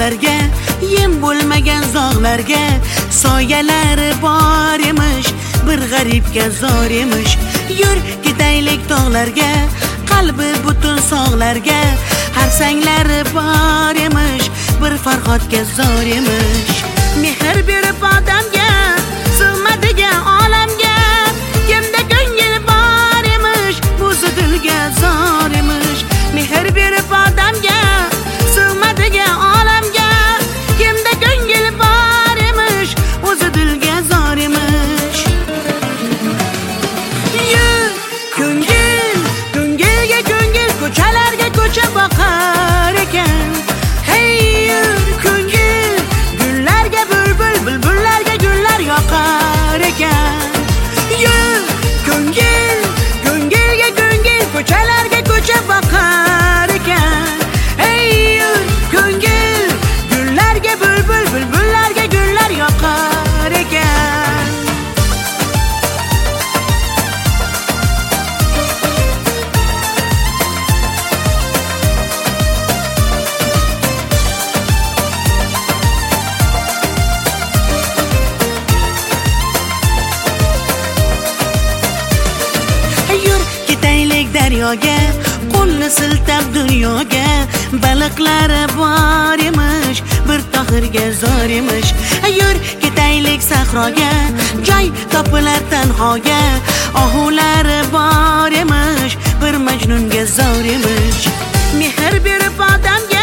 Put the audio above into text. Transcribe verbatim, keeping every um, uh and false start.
dardlarga, yem bo'lmagan zog'larga soyalari bor emish, bir g'aribga zor emish. Yur ketaylik tog'larga, qalbi butun sog'larga, har sanglari bor emish, bir farhodga zor emish. Mehr berib odamga, sig'madigan olamga, kimda ko'ngil bor emish, o'zi dilga zor emish. Mehr berib odamga, sig'madigan olamga, kimda ko'ngil bor emish, o'zi dilga zor emish. Yur ko'ngil, ko'ngilga ko'ngil, ko'chalarga ko'cha boqar ekan. Hey yur ko'ngil, gullarga bulbul, bulbullarga gullar yoqar ekan. Yur ko'ngil, ko'ngilga ko'ngil, ko'chalarga ko'cha boqar ekan. Hey yur ko'ngil, gullarga bulbul, bulbullarga gullar yoqar ekan. Yur ketaylik daryoga, qo'lni siltab dunyoga, baliqlari bor emish, bir tohirga zor emish. Yur ketaylik sahroga, joy topilar tanhoga, ohulari bor emish, bir majnunga zor emish. Mehr berib odamga,